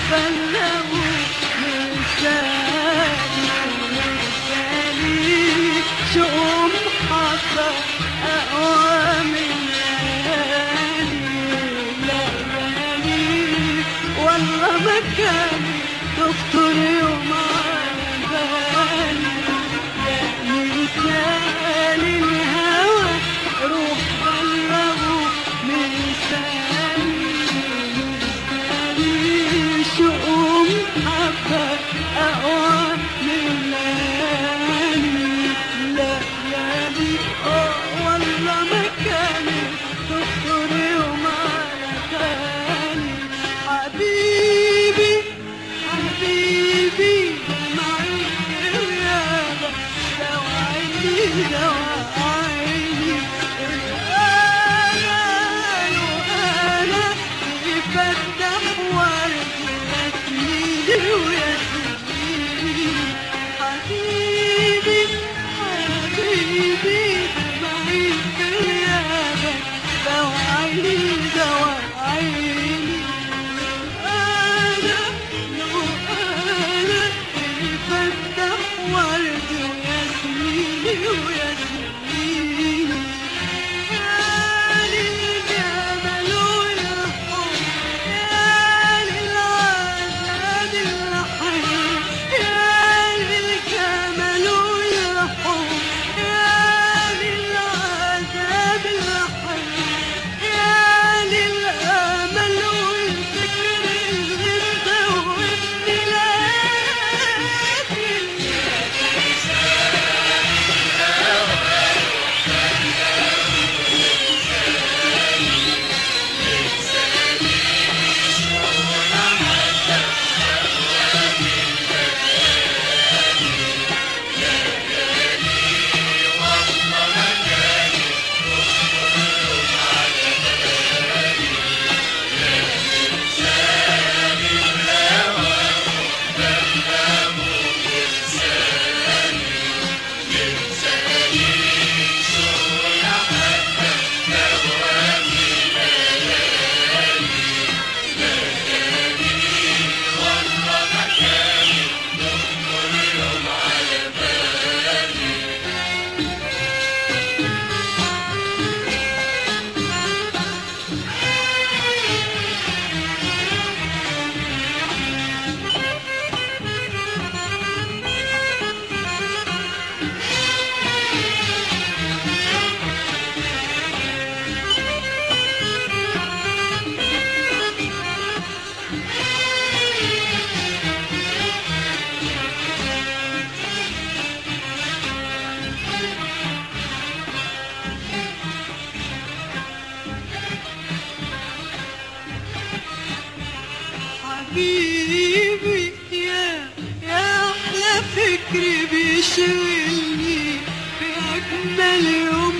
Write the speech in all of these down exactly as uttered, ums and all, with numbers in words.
بلغوا مرسالي مرسالي شؤم حصى أقوى من ليالي ليالي والله ما كان تخطر يوم على بالي مرسال الهوى روح بلغوا مرسالي مرسالي شؤم حبة أقوى من ليالي ليالي اه والله ما كانت تخطر يوم على بالي حبيبي حبيبي معي الغيابة لو عيني لو عيني أنا لو أنا يفتح ورد ياسميني وياسميني حبيبي حبيبي معي الغيابة لو عيني لو عيني أنا لو أنا يفتح ورد وياسميني وياسميني يا للجمال والحب يا للعذاب الحي يا للجمال والحب يا للعذاب الحي يا للأمل والفكر اللي مدوبني حبيبي يا يا أحلى فكري بيشغلني في أجمل يوم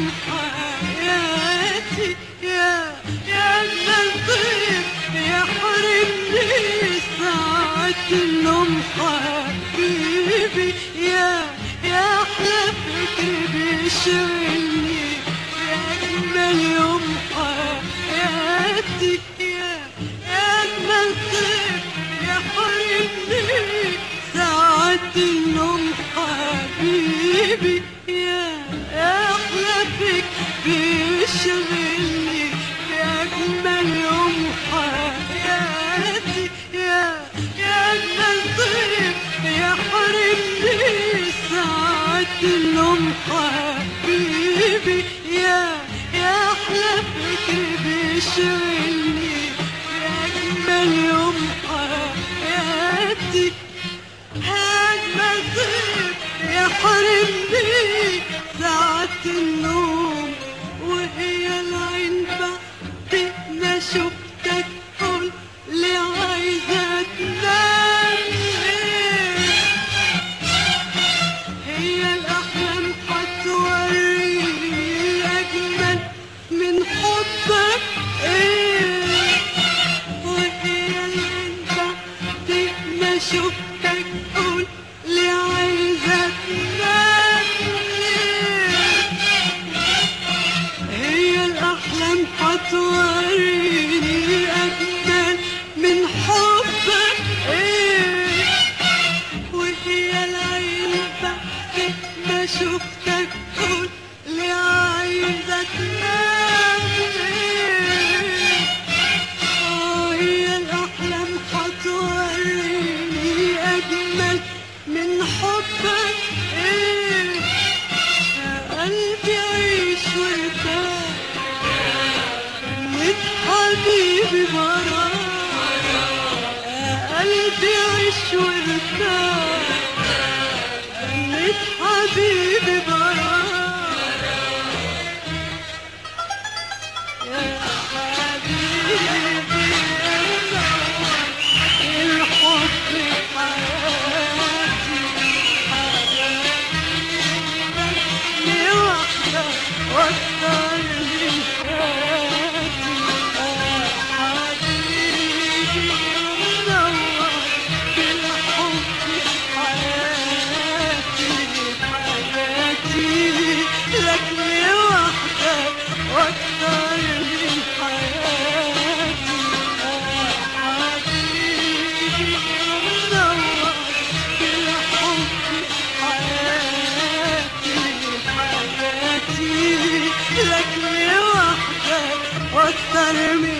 حياتي يا يا أجمل طيف يحرمني ساعة النوم حبيبي يا يا أحلى فكري بيشغلني في أجمل يوم حياتي يا يا أجمل طيف يحرمني ساعة النوم حبيبي يا يا أحلى فيك بيشغلني في أجمل يوم حياتي يا يا أجمل طيف يحرمني ساعة النوم حبيبي يا يا أحلى فيك بيشغلني في أجمل يوم حياتي أجمل طيف يحرمني ساعة النوم وهي العين بعد ما شفتك قول لي عايزة تنام ليه هي الأحلام هتوريني أجمل من حبك إيه وهي العين بعد ما شفتك قول لي عايزة تنام ليه هي الأحلام هتوريني أجمل من حبك عيش وارتاح جنة حبيبي براك يا حبيبي الحب في حياتي لوحدك واكتر من حياتي يا حبيبي منور بالحب في حياتي حياتي لك لوحدك واكتر من حياتي يا حبيبي منور بالحب في حياتي حياتي لك لوحدك واكتر من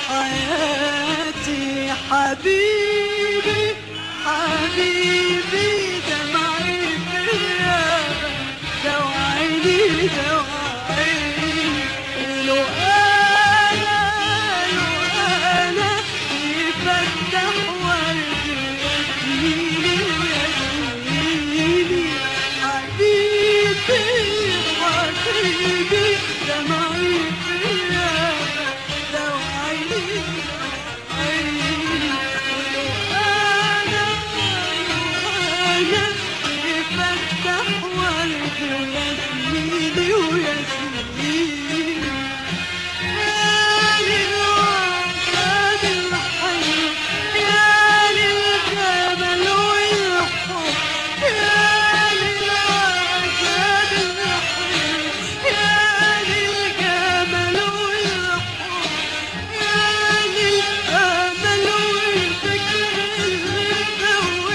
حياتي حبيبي حبيبي دمعي في الغابة دوعيني دوعيني لو أنا لو أنا يفتح ورد ياسميني وياسميني حبيبي حبيبي دمعي في الغابة دوعيني دوعيني لو أنا لو أنا يفتح ورد ياسميني وياسميني يا للوعد الحلو يا للجمال والحب يا للوعد الحلو يا للجمال والحب يا للأمل والفكر اللي مدوب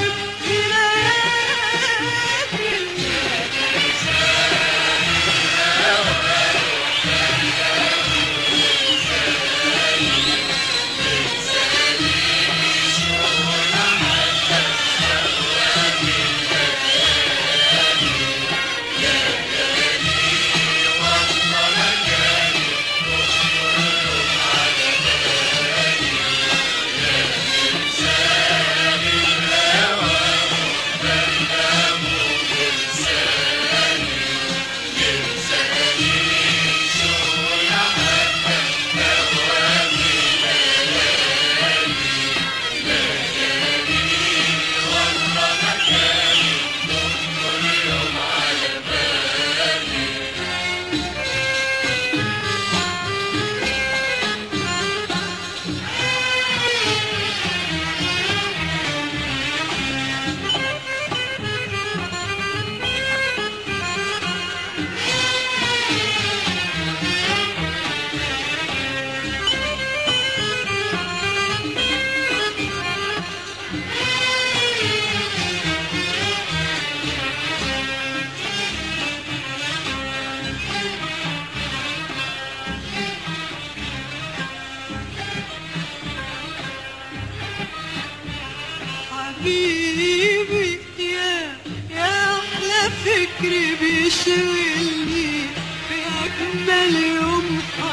حبيبي يا يا أحلى فكر بيشغلني في أجمل يوم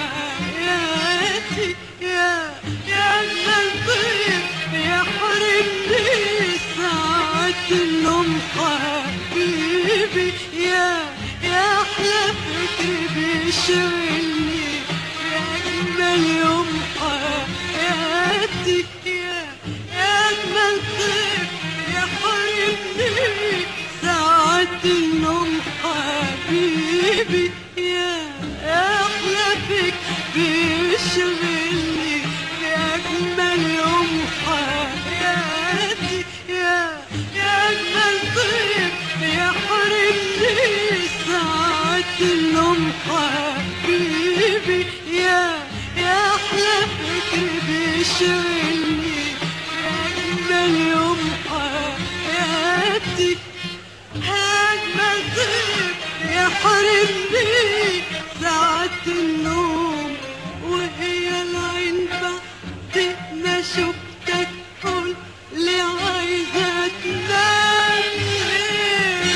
حياتي يا يا أجمل طيب يحرمني ساعة النوم حبيبي يا يا أحلى فكر بيشغلني في أجمل يوم حياتي يا يا أجمل طيب يحرمني ساعة النوم حبيبي يا يا أحلى فيك بيشغلني في أجمل يوم حياتي يا يا أجمل طيب يحرمني ساعة النوم حبيبي يا يا أحلى فكر بيشغلني في أجمل يوم حياتي أجمل طيب يحرمني ساعة النوم وهي العين بعد ما شفتك قول لي عايزة تنام ليه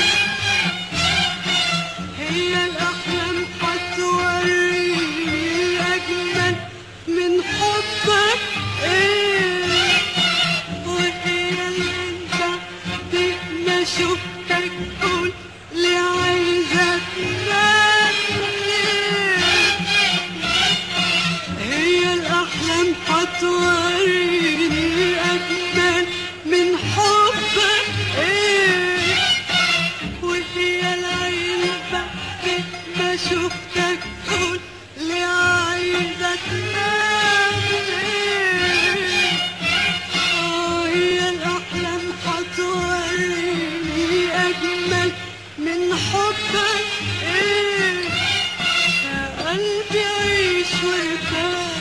هي الأحلام هتوريني أجمل من حبك إيه وهي العين شفتك قول لي عايزة تنام ليه؟ هي الأحلام هتوريني أجمل من حبك إيه؟ وهي العين بعد ما شفتك قول لي عايزة تنام ليه؟ آه هي الأحلام هتوريني أجمل من حبك إيه؟ يا قلبي عيش وارتاح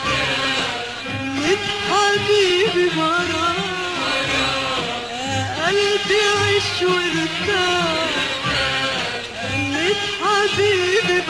من حبيبي براك، يا قلبي عيش وارتاح من حبيبي